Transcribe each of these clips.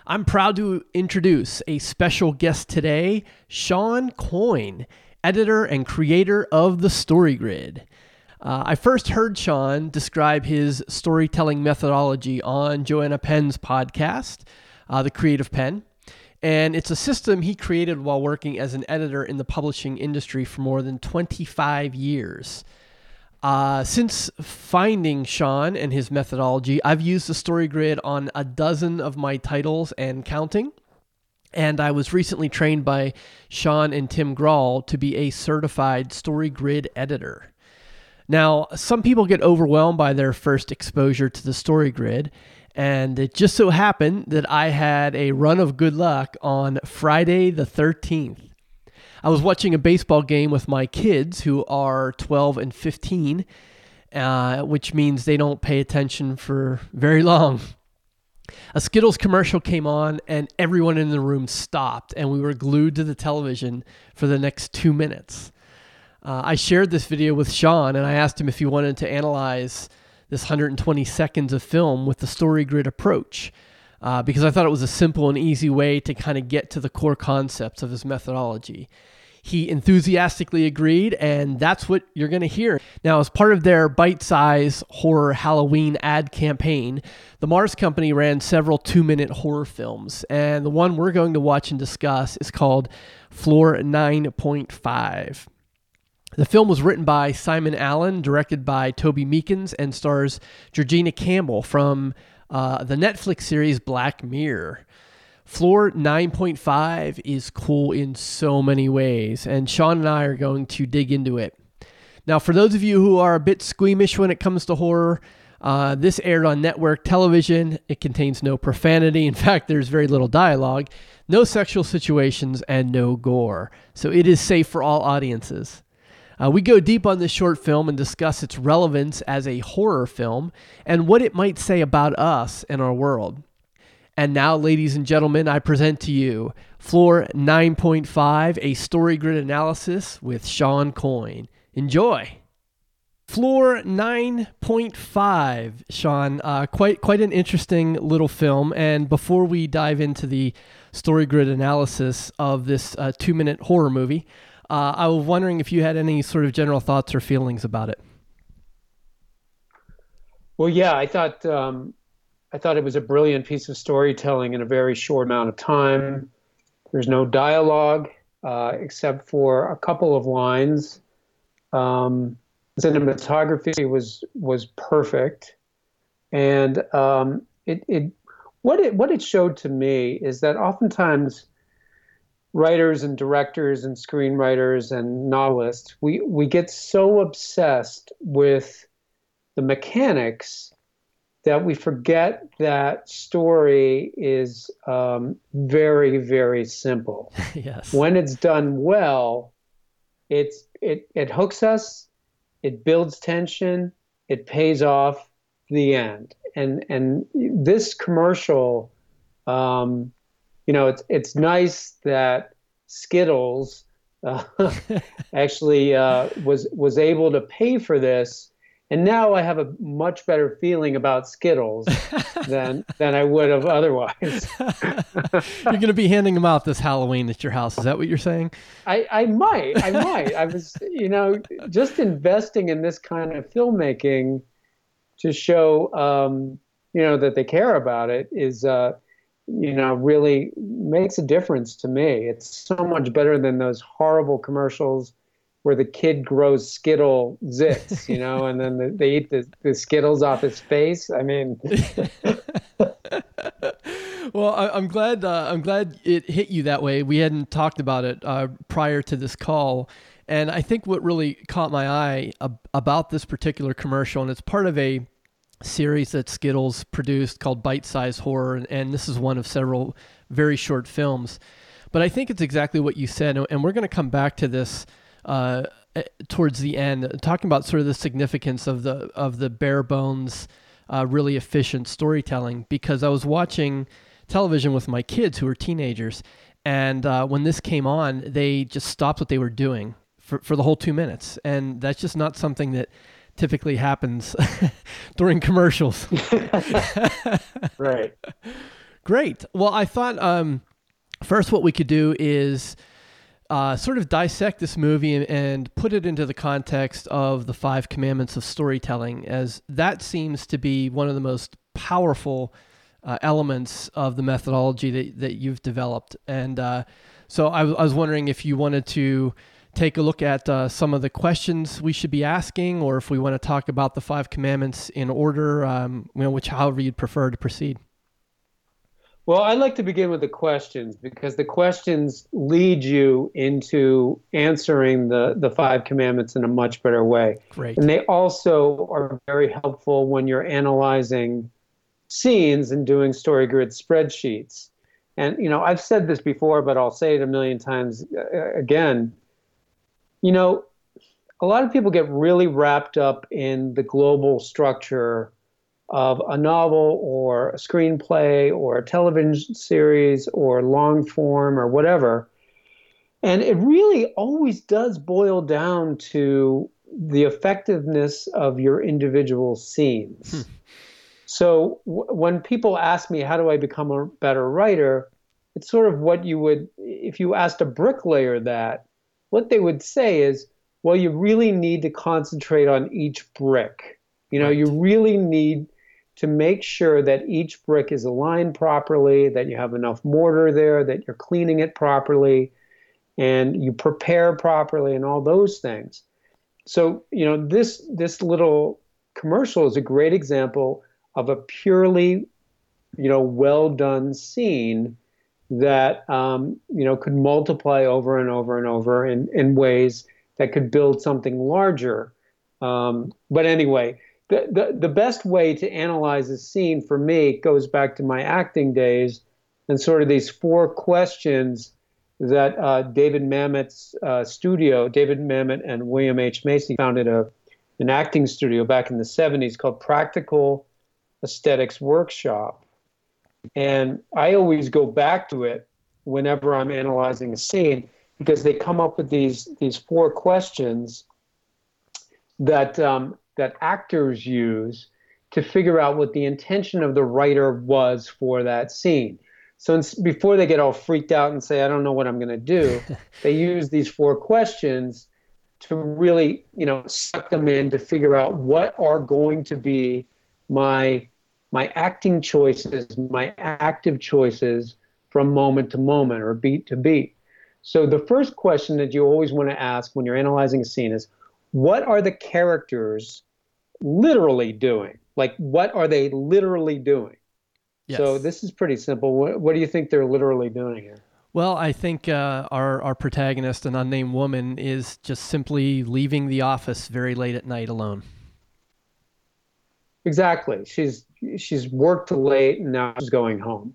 I'm proud to introduce a special guest today, Shawn Coyne, editor and creator of The Story Grid. I first heard Shawn describe his storytelling methodology on Joanna Penn's podcast, The Creative Penn, and it's a system he created while working as an editor in the publishing industry for more than 25 years. Since finding Shawn and his methodology, I've used the Story Grid on a dozen of my titles and counting. And I was recently trained by Shawn and Tim Grahl to be a certified Story Grid editor. Now, some people get overwhelmed by their first exposure to the Story Grid, and it just so happened that I had a run of good luck on Friday the 13th. I was watching a baseball game with my kids who are 12 and 15, which means they don't pay attention for very long. A Skittles commercial came on and everyone in the room stopped and we were glued to the television for the next 2 minutes. I shared this video with Shawn and I asked him if he wanted to analyze this 120 seconds of film with the Story Grid approach, because I thought it was a simple and easy way to kind of get to the core concepts of his methodology. He enthusiastically agreed, and that's what you're going to hear. Now, as part of their bite-size horror Halloween ad campaign, the Mars Company ran several 2-minute horror films, and the one we're going to watch and discuss is called Floor 9.5. The film was written by Simon Allen, directed by Toby Meekins, and stars Georgina Campbell from the Netflix series Black Mirror. Floor 9.5 is cool in so many ways, and Shawn and I are going to dig into it. Now, for those of you who are a bit squeamish when it comes to horror, this aired on network television. It contains no profanity. In fact, there's very little dialogue, no sexual situations, and no gore. So it is safe for all audiences. We go deep on this short film and discuss its relevance as a horror film and what it might say about us and our world. And now, ladies and gentlemen, I present to you Floor 9.5, a Story Grid analysis with Shawn Coyne. Enjoy. Floor 9.5, Shawn, quite an interesting little film. And before we dive into the Story Grid analysis of this 2-minute horror movie, I was wondering if you had any sort of general thoughts or feelings about it. Well, yeah, I thought it was a brilliant piece of storytelling in a very short amount of time. There's no dialogue except for a couple of lines. Cinematography was perfect, and what it showed to me is that oftentimes writers and directors and screenwriters and novelists, we get so obsessed with the mechanics that we forget that story is very, very simple. Yes. When it's done well, it hooks us, it builds tension, it pays off the end. And this commercial, it's nice that Skittles actually was able to pay for this. And now I have a much better feeling about Skittles than I would have otherwise. You're going to be handing them out this Halloween at your house. Is that what you're saying? I might. I was, just investing in this kind of filmmaking to show, that they care about it is, really makes a difference to me. It's so much better than those horrible commercials where the kid grows Skittle zits, and then they eat the Skittles off his face. I mean, well, I'm glad it hit you that way. We hadn't talked about it prior to this call, and I think what really caught my eye about this particular commercial, and it's part of a series that Skittles produced called Bite Size Horror, and this is one of several very short films. But I think it's exactly what you said, and we're going to come back to this towards the end, talking about sort of the significance of the bare bones, really efficient storytelling. Because I was watching television with my kids who are teenagers, and when this came on, they just stopped what they were doing for the whole 2 minutes, and that's just not something that typically happens during commercials. Right. Great. Well, I thought first what we could do is sort of dissect this movie and put it into the context of the Five Commandments of storytelling, as that seems to be one of the most powerful elements of the methodology that you've developed. And so I was wondering if you wanted to take a look at some of the questions we should be asking, or if we want to talk about the Five Commandments in order, however you'd prefer to proceed. Well, I'd like to begin with the questions, because the questions lead you into answering the Five Commandments in a much better way. Great. And they also are very helpful when you're analyzing scenes and doing StoryGrid spreadsheets. And, I've said this before, but I'll say it a million times again. A lot of people get really wrapped up in the global structure of a novel or a screenplay or a television series or long form or whatever. And it really always does boil down to the effectiveness of your individual scenes. So when people ask me, how do I become a better writer? It's sort of what you would, if you asked a bricklayer that, what they would say is, well, you really need to concentrate on each brick. Right. You really need to make sure that each brick is aligned properly, that you have enough mortar there, that you're cleaning it properly, and you prepare properly, and all those things. So, this little commercial is a great example of a purely, well done scene that, could multiply over and over and over in ways that could build something larger. But anyway, the best way to analyze a scene for me goes back to my acting days and sort of these 4 questions that David Mamet's studio, David Mamet and William H. Macy, founded an acting studio back in the 70s called Practical Aesthetics Workshop. And I always go back to it whenever I'm analyzing a scene, because they come up with these 4 questions that actors use to figure out what the intention of the writer was for that scene. So before they get all freaked out and say, I don't know what I'm going to do, they use these 4 questions to really, suck them in to figure out what are going to be my acting choices, my active choices from moment to moment or beat to beat. So the first question that you always want to ask when you're analyzing a scene is, what are the characters literally doing? Like, what are they literally doing? Yes. So this is pretty simple. What do you think they're literally doing here? Well, I think our protagonist, an unnamed woman, is just simply leaving the office very late at night alone. Exactly. She's worked late and now she's going home.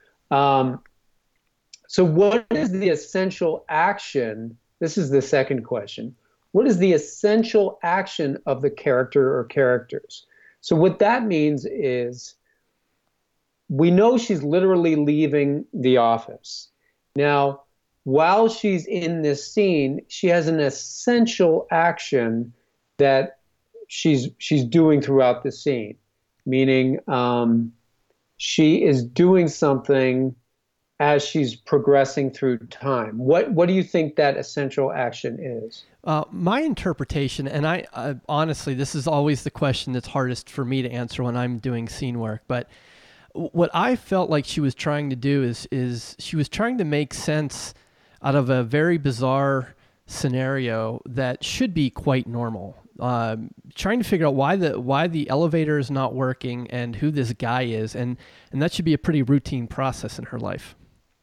So what is the essential action? This is the second question. What is the essential action of the character or characters? So what that means is, we know she's literally leaving the office. Now, while she's in this scene, she has an essential action that she's doing throughout the scene, meaning she is doing something as she's progressing through time. What do you think that essential action is? My interpretation, and I honestly, this is always the question that's hardest for me to answer when I'm doing scene work, but what I felt like she was trying to do is she was trying to make sense out of a very bizarre scenario that should be quite normal. Trying to figure out why the elevator is not working and who this guy is, and that should be a pretty routine process in her life.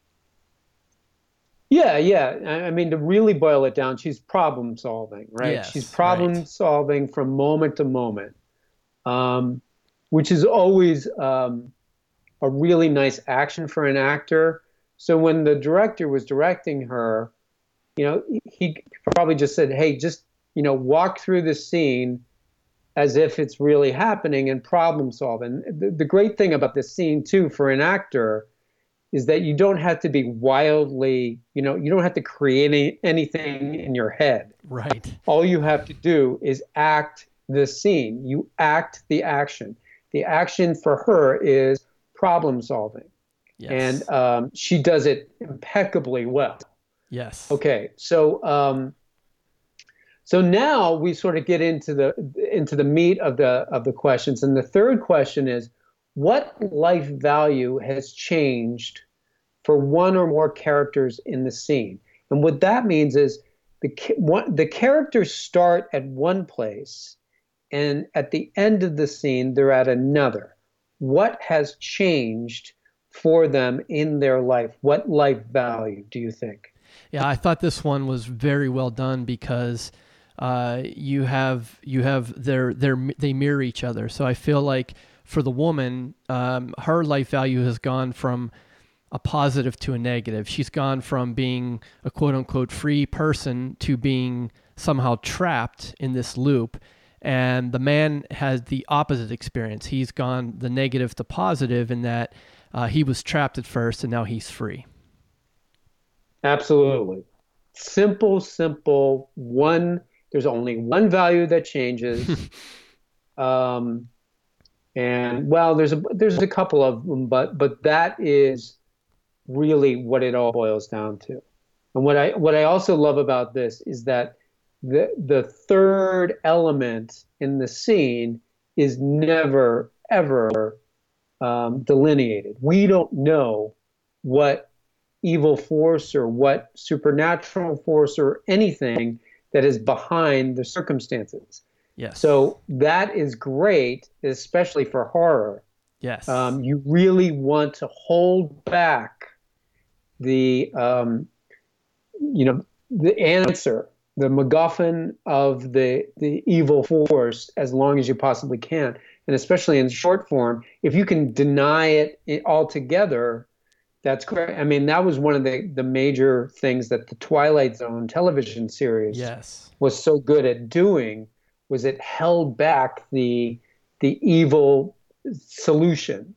Yeah. I mean, to really boil it down, she's problem solving, right? Yes, she's problem solving from moment to moment, which is always a really nice action for an actor. So when the director was directing her, he probably just said, hey, just, walk through the scene as if it's really happening and problem solve. And the great thing about this scene, too, for an actor is that you don't have to be wildly, you don't have to create anything in your head. Right. All you have to do is act the scene. You act the action. The action for her is problem solving. Yes. And she does it impeccably well. Yes. Okay, so now we sort of get into the meat of the questions, and the third question is, what life value has changed for one or more characters in the scene? And what that means is the characters start at one place, and at the end of the scene, they're at another. What has changed for them in their life? What life value do you think? Yeah, I thought this one was very well done because they mirror each other. So I feel like for the woman, her life value has gone from a positive to a negative. She's gone from being a quote unquote free person to being somehow trapped in this loop. And the man has the opposite experience. He's gone the negative to positive in that he was trapped at first and now he's free. Absolutely. Simple, one, there's only one value that changes. Um, and well, there's a couple of them, but that is really what it all boils down to. And what I also love about this is that the third element in the scene is never ever delineated. We don't know what evil force or what supernatural force or anything that is behind the circumstances. Yes. So that is great, especially for horror. Yes. You really want to hold back the the answer, the MacGuffin of the evil force as long as you possibly can, and especially in short form, if you can deny it altogether, that's great. I mean, that was one of the major things that the Twilight Zone television series yes. was so good at doing, was it held back the evil solution.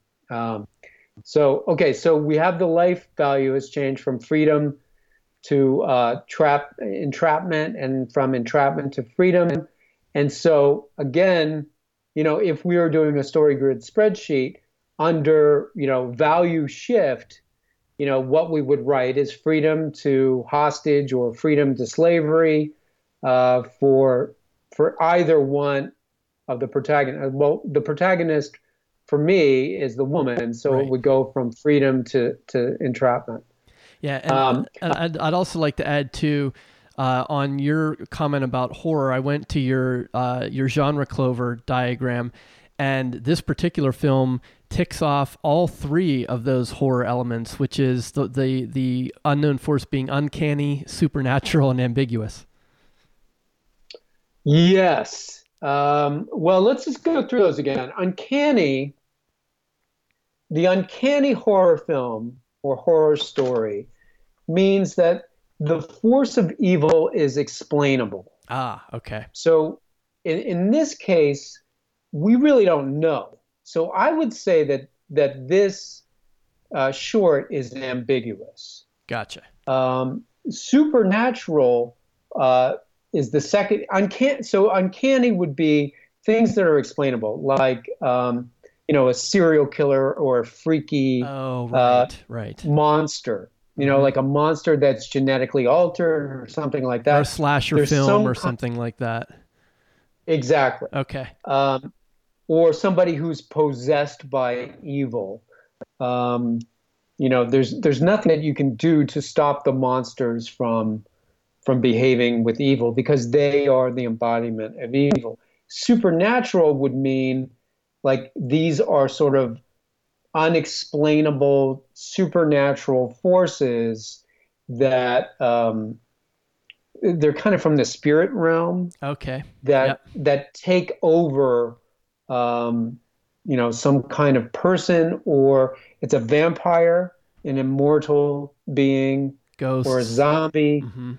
So we have the life value has changed from freedom to entrapment, and from entrapment to freedom. And so again, if we are doing a StoryGrid spreadsheet under, value shift, what we would write is freedom to hostage or freedom to slavery for either one of the protagonists. Well, the protagonist for me is the woman, so Right. it would go from freedom to entrapment. Yeah, and I'd also like to add too, on your comment about horror. I went to your genre clover diagram, and this particular film ticks off all three of those horror elements, which is the unknown force being uncanny, supernatural, and ambiguous. Yes. Well, let's just go through those again. The uncanny horror film or horror story means that the force of evil is explainable. Ah, okay. So in this case, we really don't know. So I would say that this short is ambiguous. Gotcha. Supernatural is the second. So uncanny would be things that are explainable, like a serial killer or a freaky right. monster. Like a monster that's genetically altered or something like that. Or a slasher film or something like that. Exactly. Okay. Or somebody who's possessed by evil. There's nothing that you can do to stop the monsters from behaving with evil because they are the embodiment of evil. Supernatural would mean like these are sort of unexplainable supernatural forces that they're kind of from the spirit realm. Okay. That take over some kind of person, or it's a vampire, an immortal being, ghost, or a zombie,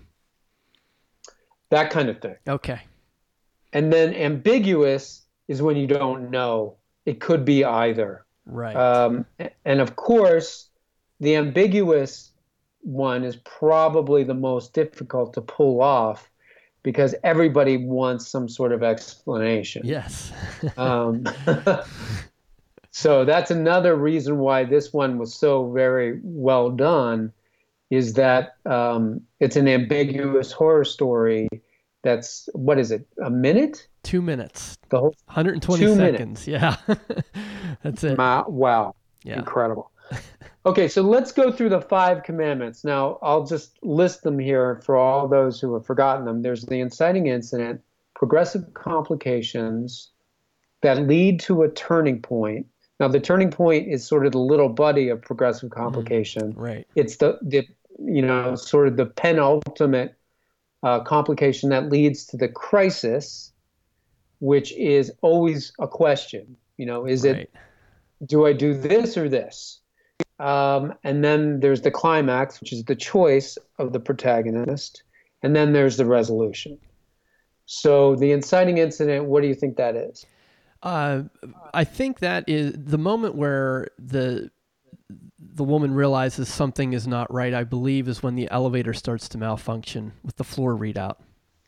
that kind of thing. Okay. And then ambiguous is when you don't know. It could be either. Right. And of course, the ambiguous one is probably the most difficult to pull off because everybody wants some sort of explanation. Yes. So that's another reason why this one was so very well done, is that it's an ambiguous horror story. That's, what is it, a minute? 2 minutes, The whole 120 2 minutes. seconds. Yeah, that's it. Wow, Yeah. incredible. Okay, so let's go through the five commandments. Now, I'll just list them here for all those who have forgotten them. There's the inciting incident, progressive complications that lead to a turning point. Now, the turning point is sort of the little buddy of progressive complication. Right. It's the sort of the penultimate complication that leads to the crisis, which is always a question. Is Right. it, do I do this or this? And then there's the climax, which is the choice of the protagonist. And then there's the resolution. So the inciting incident, what do you think that is? I think that is the moment where the woman realizes something is not right, I believe, is when the elevator starts to malfunction with the floor readout.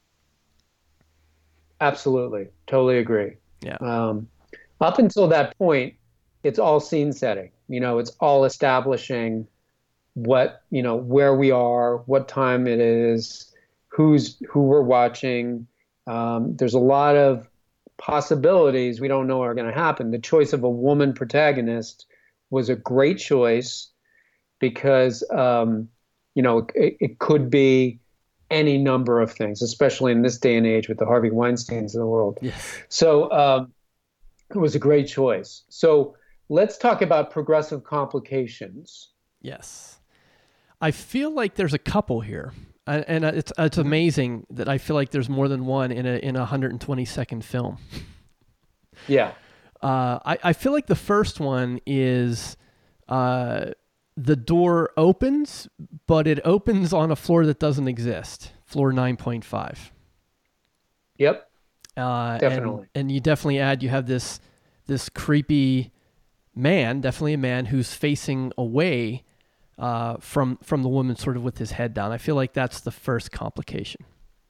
Absolutely. Totally agree. Yeah. Up until that point, it's all scene setting. It's all establishing where we are, what time it is, who we're watching. There's a lot of possibilities we don't know are going to happen. The choice of a woman protagonist was a great choice because, it could be any number of things, especially in this day and age with the Harvey Weinsteins of the world. Yes. So it was a great choice. So let's talk about progressive complications. Yes. I feel like there's a couple here. And it's amazing that I feel like there's more than one in a 120-second film. Yeah. I feel like the first one is the door opens, but it opens on a floor that doesn't exist, floor 9.5. Yep. Definitely. And you definitely you have this creepy man, definitely a man who's facing away from the woman, sort of with his head down. I feel like that's the first complication.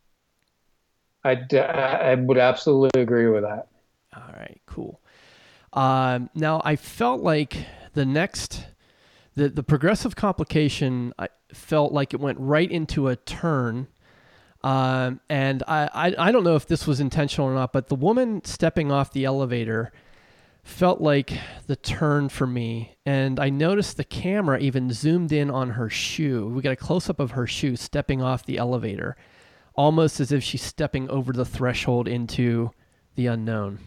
I would absolutely agree with that. All right, cool. Now I felt like the progressive complication, I felt like it went right into a turn. And I don't know if this was intentional or not, but the woman stepping off the elevator felt like the turn for me. And I noticed the camera even zoomed in on her shoe. We got a close-up of her shoe stepping off the elevator, almost as if she's stepping over the threshold into the unknown.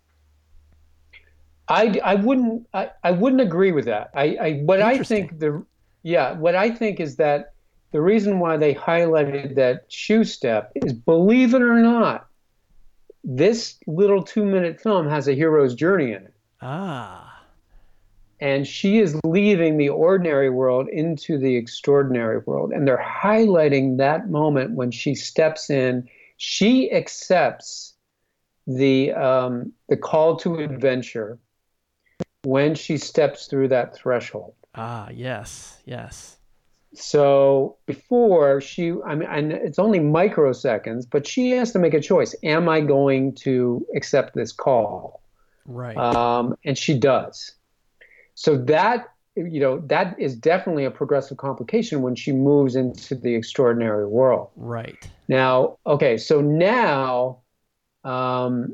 I wouldn't agree with that. What I think is that the reason why they highlighted that shoe step is, believe it or not, this little 2-minute film has a hero's journey in it. Ah. And she is leaving the ordinary world into the extraordinary world. And they're highlighting that moment when she steps in. She accepts the call to adventure when she steps through that threshold. Ah, yes, yes. So before and it's only microseconds, but she has to make a choice. Am I going to accept this call? Right. And she does. So that is definitely a progressive complication when she moves into the extraordinary world. Right. Now, okay, so now the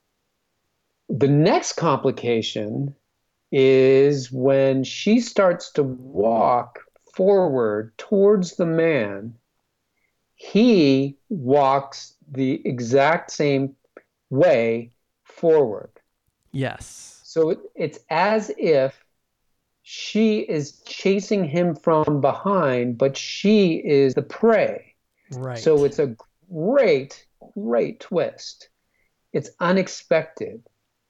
next complication is when she starts to walk forward towards the man. He walks the exact same way forward. Yes. So it's as if she is chasing him from behind, but she is the prey. Right. So it's a great, great twist. It's unexpected.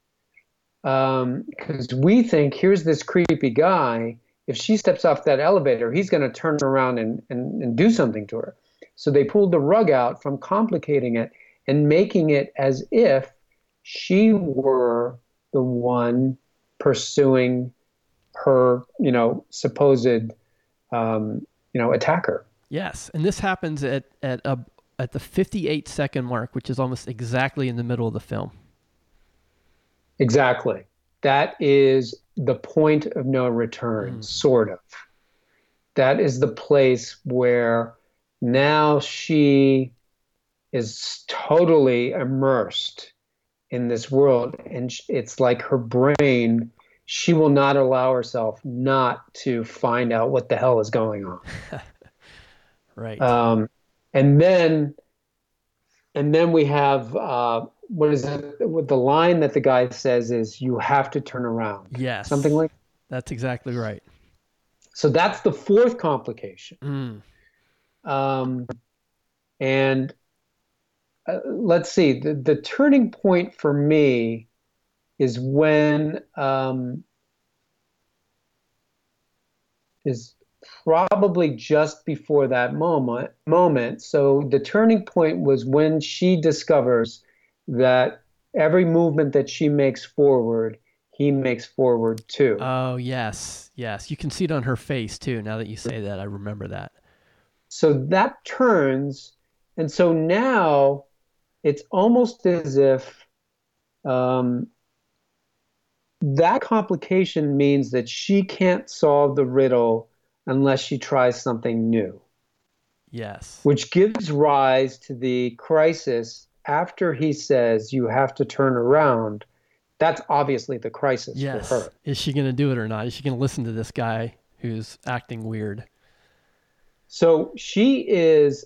Because we think, here's this creepy guy. If she steps off that elevator, he's going to turn around and do something to her. So they pulled the rug out from complicating it and making it as if she were the one pursuing her, supposed, attacker. Yes, and this happens at the 58-second mark, which is almost exactly in the middle of the film. Exactly. that is the point of no return, Mm. sort of. That is the place where now she is totally immersed in this world. And it's like her brain, she will not allow herself not to find out what the hell is going on. Right. Um, and then, and then we have, what is it? What the line that the guy says is, "You have to turn around." Something Yes. like. That's exactly right. So that's the fourth complication. Mm. Um, and let's see, the turning point for me is when is probably just before that moment. So the turning point was when she discovers that every movement that she makes forward, he makes forward too. Oh, yes. Yes. You can see it on her face too. Now that you say that, I remember that. So that turns, and so now it's almost as if um, that complication means that she can't solve the riddle unless she tries something new, Yes. which gives rise to the crisis after he says, "You have to turn around." That's obviously the crisis for Yes. her. Is she going to do it or not? Is she going to listen to this guy who's acting weird? So she is,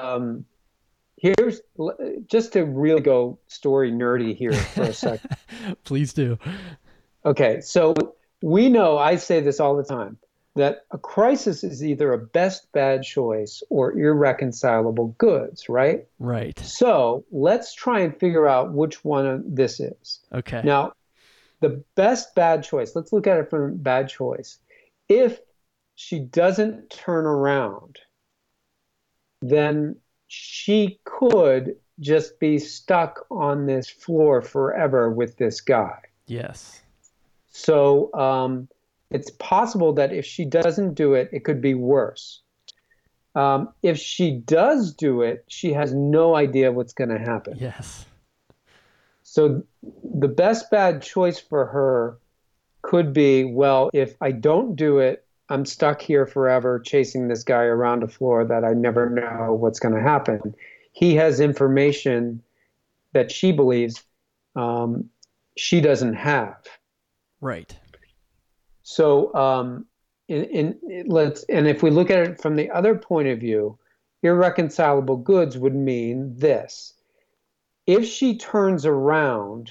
here's just to really go story nerdy here for a second. Please do. Okay, so we know, I say this all the time, that a crisis is either a best bad choice or irreconcilable goods, right? Right. So let's try and figure out which one this is. Okay. Now, the best bad choice, let's look at it from bad choice. If she doesn't turn around, then she could just be stuck on this floor forever with this guy. Yes. So it's possible that if she doesn't do it, it could be worse. If she does do it, she has no idea what's going to happen. Yes. So the best bad choice for her could be, well, if I don't do it, I'm stuck here forever chasing this guy around a floor that I never know what's going to happen. He has information that she believes she doesn't have. Right. So, and if we look at it from the other point of view, irreconcilable goods would mean this: if she turns around,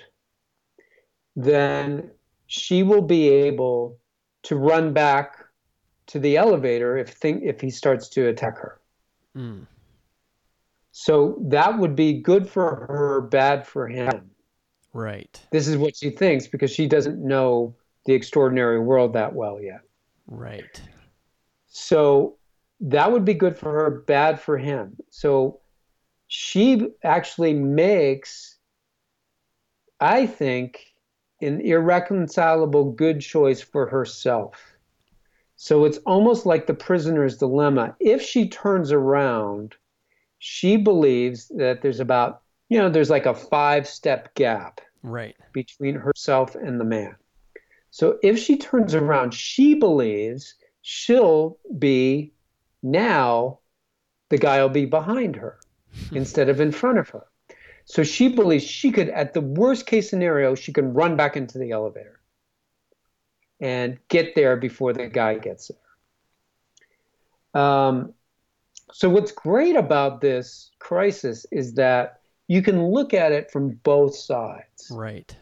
then she will be able to run back to the elevator if he starts to attack her. Mm. So that would be good for her, bad for him. Right. This is what she thinks because she doesn't know the extraordinary world that well yet. Right. So that would be good for her, bad for him. So she actually makes, I think, an irreconcilable good choice for herself. So it's almost like the prisoner's dilemma. If she turns around, she believes that there's like a 5-step gap Right. between herself and the man. So if she turns around, she believes she'll be now the guy will be behind her instead of in front of her. So she believes she could, at the worst case scenario, she can run back into the elevator and get there before the guy gets there. So what's great about this crisis is that you can look at it from both sides. Right.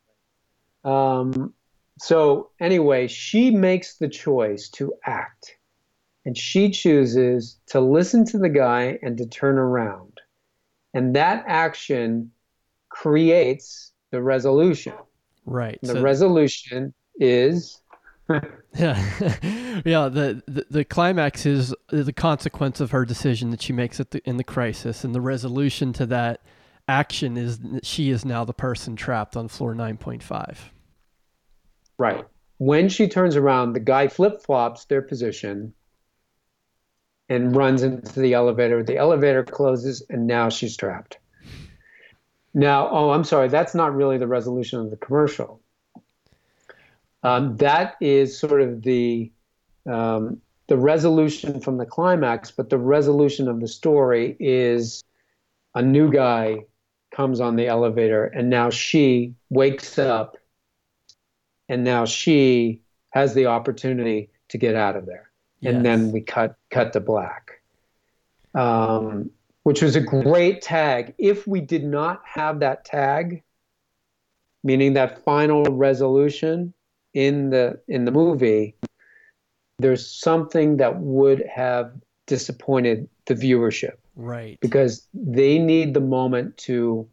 So anyway, she makes the choice to act, and she chooses to listen to the guy and to turn around. And that action creates the resolution. Right. The resolution is yeah. Yeah. The climax is the consequence of her decision that she makes in the crisis, and the resolution to that action is that she is now the person trapped on floor 9.5. right. When she turns around, the guy flip-flops their position and runs into the elevator. The elevator closes, and now she's trapped. Now, I'm sorry, that's not really the resolution of the commercial. That is sort of the resolution from the climax, but the resolution of the story is a new guy comes on the elevator, and now she wakes up, and now she has the opportunity to get out of there. Yes. And then we cut to black, which was a great tag. If we did not have that tag, meaning that final resolution in the movie, there's something that would have disappointed the viewership. Right. Because they need the moment to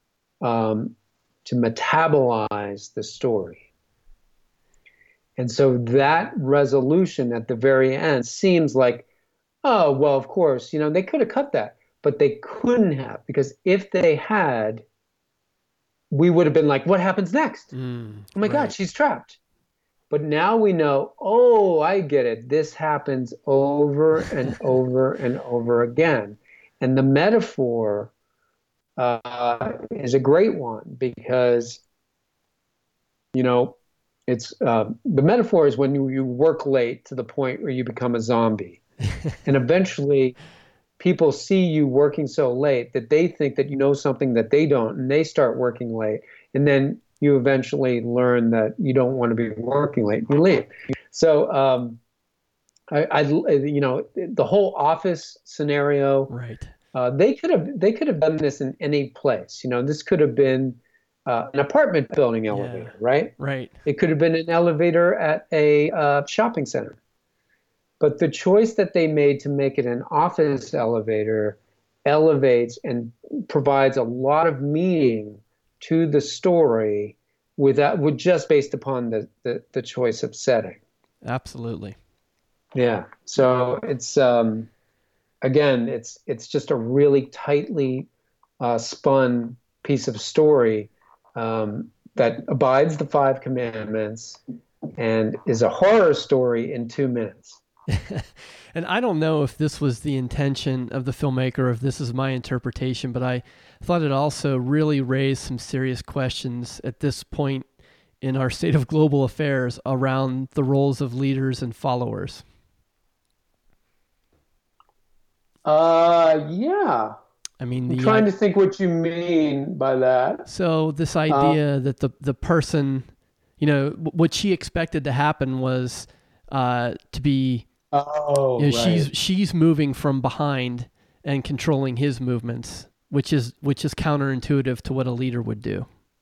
metabolize the story. And so that resolution at the very end seems like, oh, well, of course, they could have cut that, but they couldn't have, because if they had, we would have been like, what happens next? Oh my God, she's trapped. But now we know, oh, I get it. This happens over and over and over again. And the metaphor is a great one because, it's the metaphor is when you work late to the point where you become a zombie. And eventually people see you working so late that they think that you know something that they don't, and they start working late. And then you eventually learn that you don't want to be working late. You leave. So the whole office scenario. Right. They could have done this in any place. This could have been an apartment building elevator, right? Right. It could have been an elevator at a shopping center. But the choice that they made to make it an office elevator elevates and provides a lot of meaning to the story with just based upon the choice of setting. Absolutely. Yeah. So it's again, it's just a really tightly spun piece of story that abides the Five Commandments and is a horror story in 2 minutes. And I don't know if this was the intention of the filmmaker or if this is my interpretation, but I thought it also really raised some serious questions at this point in our state of global affairs around the roles of leaders and followers. Yeah. I mean, I'm trying to think what you mean by that. So this idea that the person, what she expected to happen was to be, right. she's moving from behind and controlling his movements, which is counterintuitive to what a leader would do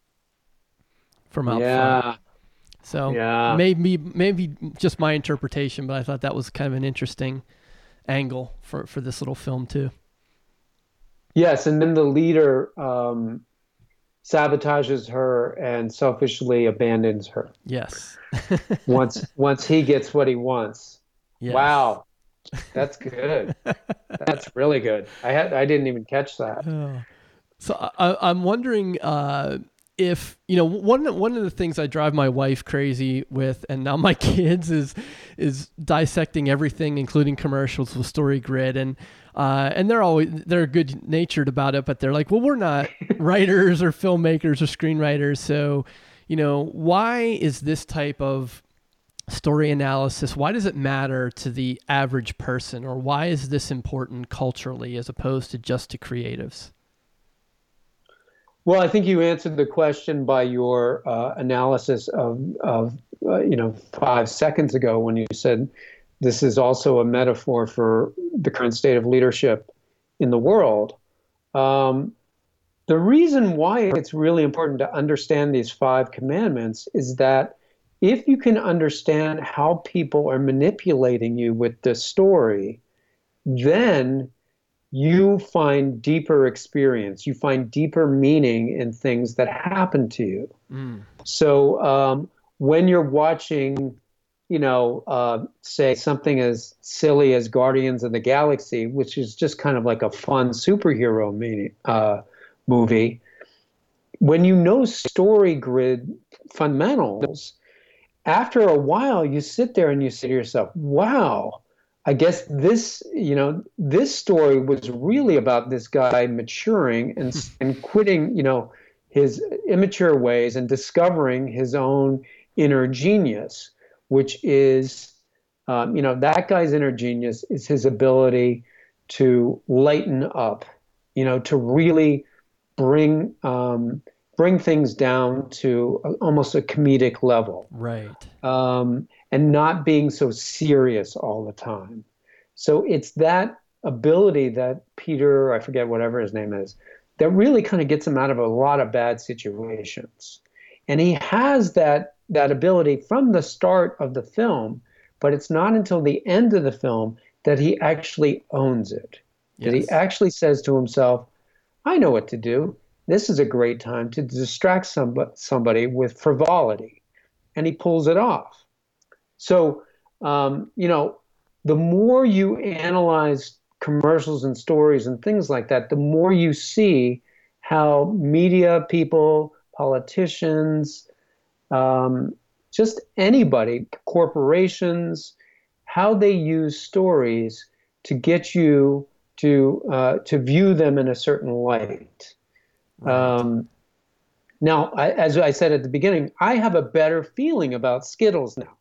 from out front. So maybe just my interpretation, but I thought that was kind of an interesting angle for this little film too. Yes, and then the leader sabotages her and selfishly abandons her. Yes. once he gets what he wants. Yes. Wow, that's good. That's really good. I didn't even catch that. So I'm wondering if one of the things I drive my wife crazy with, and now my kids, is dissecting everything, including commercials with StoryGrid, and they're good natured about it, but they're like, well, we're not writers or filmmakers or screenwriters, so why is this type of story analysis, why does it matter to the average person, or why is this important culturally as opposed to just to creatives? Well, I think you answered the question by your analysis of 5 seconds ago when you said this is also a metaphor for the current state of leadership in the world. The reason why it's really important to understand these 5 commandments is that if you can understand how people are manipulating you with the story, then you find deeper experience. You find deeper meaning in things that happen to you. So when you're watching, say something as silly as Guardians of the Galaxy, which is just kind of like a fun superhero movie, when you know StoryGrid fundamentals, after a while you sit there and you say to yourself, wow, I guess this story was really about this guy maturing and quitting, his immature ways and discovering his own inner genius, which is, that guy's inner genius is his ability to lighten up, to really bring bring things down to almost a comedic level, Right. and not being so serious all the time. So it's that ability that Peter, I forget whatever his name is, that really kind of gets him out of a lot of bad situations. And he has that ability from the start of the film, but it's not until the end of the film that he actually owns it. That he Yes. actually says to himself, I know what to do. This is a great time to distract somebody with frivolity. And he pulls it off. So, the more you analyze commercials and stories and things like that, the more you see how media people, politicians, just anybody, corporations, how they use stories to get you to view them in a certain light. Right. Now, as I said at the beginning, I have a better feeling about Skittles now.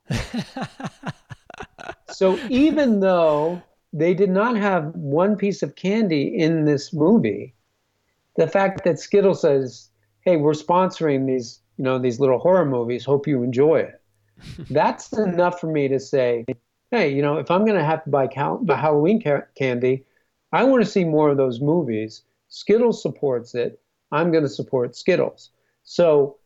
So even though they did not have one piece of candy in this movie, the fact that Skittles says, "Hey, we're sponsoring these little horror movies. Hope you enjoy it." That's enough for me to say, "Hey, if I'm going to have to buy Halloween candy, I want to see more of those movies. Skittles supports it. I'm going to support Skittles." So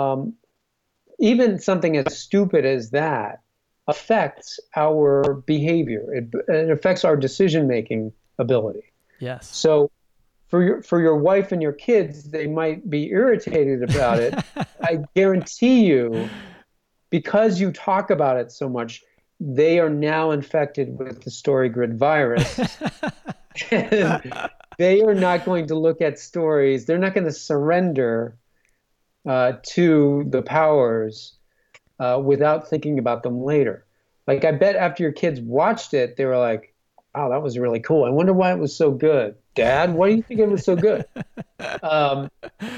even something as stupid as that affects our behavior. It affects our decision-making ability. Yes. So for your wife and your kids, they might be irritated about it. I guarantee you, because you talk about it so much, they are now infected with the StoryGrid virus. And they are not going to look at stories. They're not going to surrender to the powers without thinking about them later. Like, I bet after your kids watched it, they were like, "Wow, that was really cool. I wonder why it was so good. Dad, why do you think it was so good?" Um,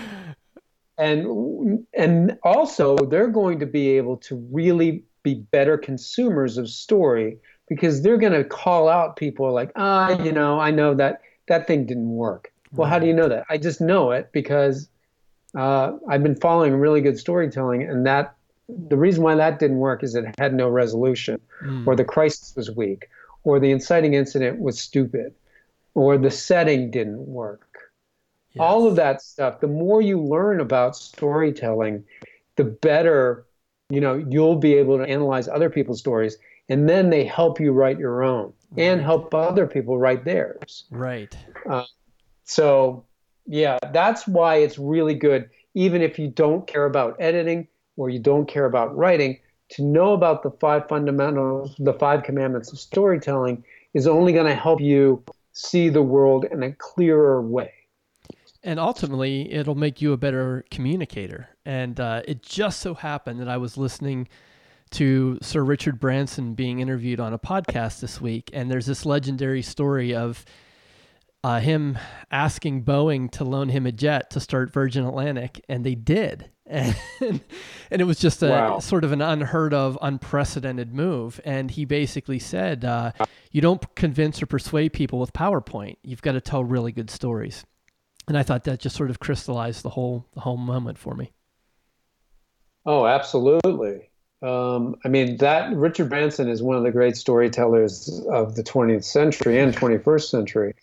and also, they're going to be able to really be better consumers of story, because they're going to call out people like, I know that thing didn't work. Well, how do you Right. know that? I just know it because I've been following really good storytelling, and that the reason why that didn't work is it had no resolution, or Mm. the crisis was weak, or the inciting incident was stupid, or the setting didn't work. All of Yes. that stuff, the more you learn about storytelling, the better, you'll be able to analyze other people's stories, and then they help you write your own and Right. help other people write theirs. Right. Uh, so, yeah, that's why it's really good, even if you don't care about editing or you don't care about writing, to know about the five fundamentals, the five commandments of storytelling is only going to help you see the world in a clearer way. And ultimately, it'll make you a better communicator. And it just so happened that I was listening to Sir Richard Branson being interviewed on a podcast this week, and there's this legendary story of him asking Boeing to loan him a jet to start Virgin Atlantic, and they did. And it was just a Wow. sort of an unheard of, unprecedented move. And he basically said, you don't convince or persuade people with PowerPoint. You've got to tell really good stories. And I thought that just sort of crystallized the whole moment for me. Oh, absolutely. That Richard Branson is one of the great storytellers of the 20th century and 21st century.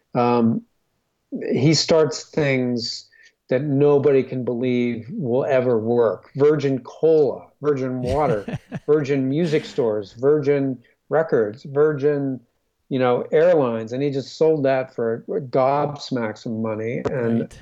He starts things that nobody can believe will ever work. Virgin Cola, Virgin Water, Virgin music stores, Virgin Records, Virgin, airlines, and he just sold that for gobsmacks of money. Right.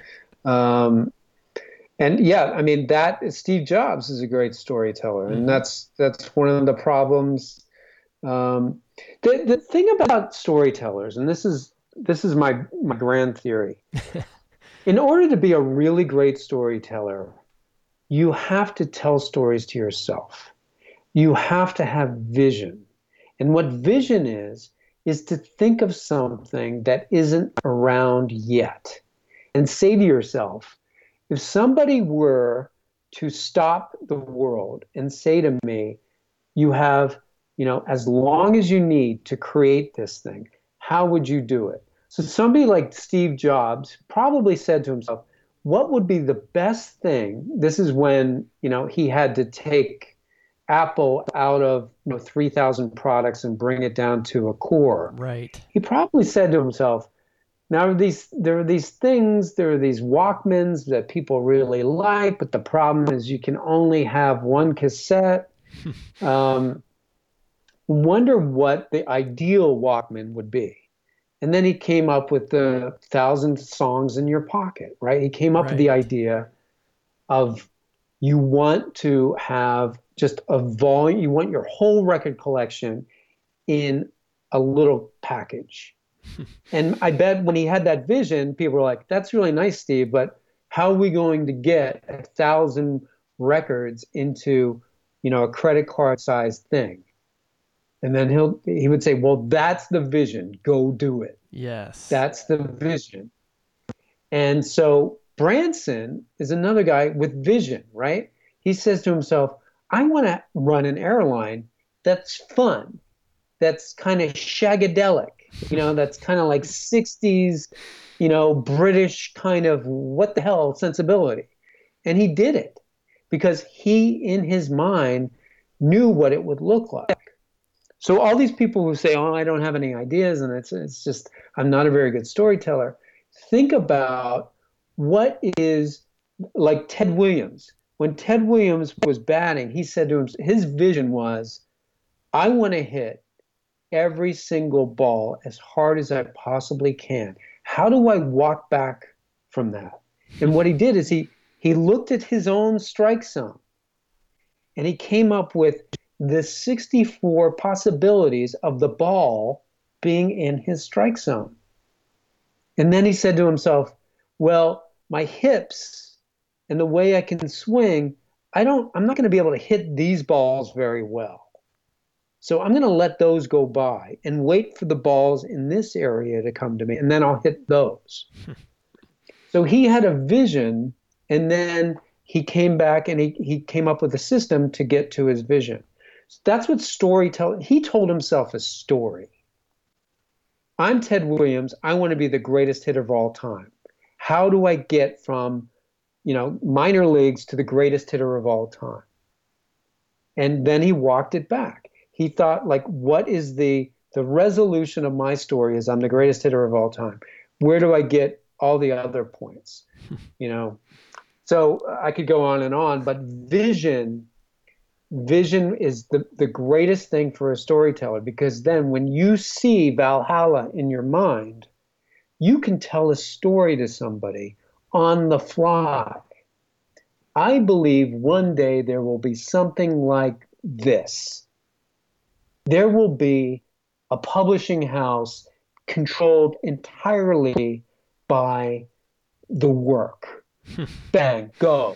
And yeah, that Steve Jobs is a great storyteller, and Mm-hmm. that's one of the problems. The thing about storytellers, and this is my grand theory. In order to be a really great storyteller, you have to tell stories to yourself. You have to have vision. And what vision is to think of something that isn't around yet and say to yourself, if somebody were to stop the world and say to me, you have, as long as you need to create this thing, how would you do it? So somebody like Steve Jobs probably said to himself, what would be the best thing? This is when, he had to take Apple out of 3,000 products and bring it down to a core. Right. He probably said to himself, now there are these things, there are these Walkmans that people really like, but the problem is you can only have one cassette. Wonder what the ideal Walkman would be. And then he came up with the 1,000 songs in your pocket, right? He came up with the idea of you want to have just a volume, you want your whole record collection in a little package. And I bet when he had that vision, people were like, that's really nice, Steve, but how are we going to get 1,000 records into, a credit card sized thing? And then he would say, well, that's the vision. Go do it. Yes. That's the vision. And so Branson is another guy with vision, right? He says to himself, I want to run an airline that's fun, that's kind of shagadelic, that's kind of like 60s, British kind of what the hell sensibility. And he did it because he, in his mind, knew what it would look like. So all these people who say, oh, I don't have any ideas, and it's just, I'm not a very good storyteller. Think about what is, like Ted Williams. When Ted Williams was batting, he said to him, his vision was, I want to hit every single ball as hard as I possibly can. How do I walk back from that? And what he did is he looked at his own strike zone, and he came up with the 64 possibilities of the ball being in his strike zone. And then he said to himself, well, my hips and the way I can swing, I'm not going to be able to hit these balls very well. So I'm going to let those go by and wait for the balls in this area to come to me, and then I'll hit those. So he had a vision, and then he came back and he came up with a system to get to his vision. That's what storytelling, he told himself a story. I'm Ted Williams. I want to be the greatest hitter of all time. How do I get from, minor leagues to the greatest hitter of all time? And then he walked it back. He thought, like, what is the resolution of my story is I'm the greatest hitter of all time. Where do I get all the other points? So I could go on, but vision is the greatest thing for a storyteller, because then when you see Valhalla in your mind, you can tell a story to somebody on the fly. I believe one day there will be something like this. There will be a publishing house controlled entirely by the work. Bang, go.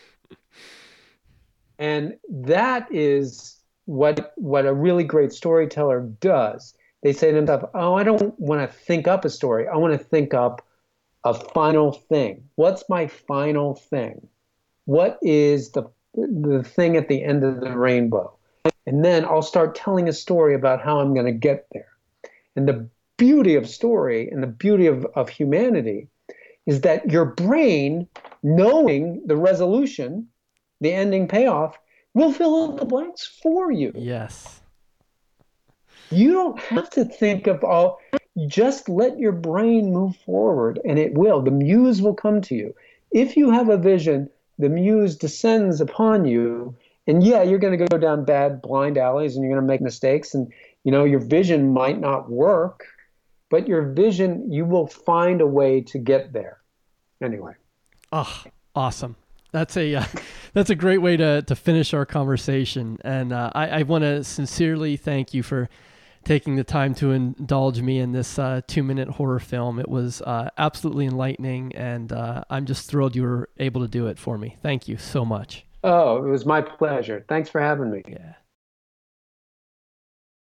And that is what a really great storyteller does. They say to themselves, oh, I don't want to think up a story. I want to think up a final thing. What's my final thing? What is the thing at the end of the rainbow? And then I'll start telling a story about how I'm going to get there. And the beauty of story and the beauty of humanity is that your brain, knowing the resolution, the ending payoff, will fill in the blanks for you. Yes. You don't have to think of all, just let your brain move forward and it will. The muse will come to you. If you have a vision, the muse descends upon you, and yeah, you're going to go down bad blind alleys and you're going to make mistakes, and your vision might not work, but your vision, you will find a way to get there. Anyway. Oh, awesome. That's a great way to finish our conversation. And I want to sincerely thank you for taking the time to indulge me in this 2-minute horror film. It was absolutely enlightening, and I'm just thrilled you were able to do it for me. Thank you so much. Oh, it was my pleasure. Thanks for having me. Yeah.